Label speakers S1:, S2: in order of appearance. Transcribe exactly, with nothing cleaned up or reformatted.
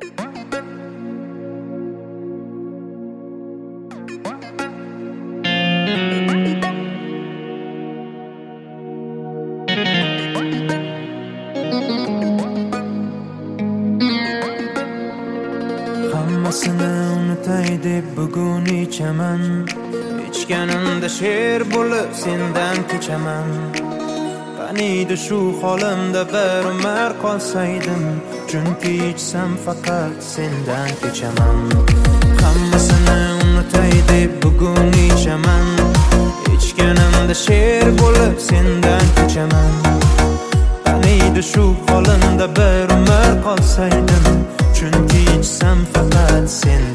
S1: Hammasini unutay deb bugun ichaman, ichganimda she'r bo'lib sendan kechaman. Qaniydi shu holimda bir umr qolsaydim, chunki ichsam faqat sendan kechaman. Hammasini unutay deb bugun ichaman, ichganimda she'r bo'lib sendan kechaman. Qaniydi shu holimda bir umr qolsaydim, chunki ichsam faqat sen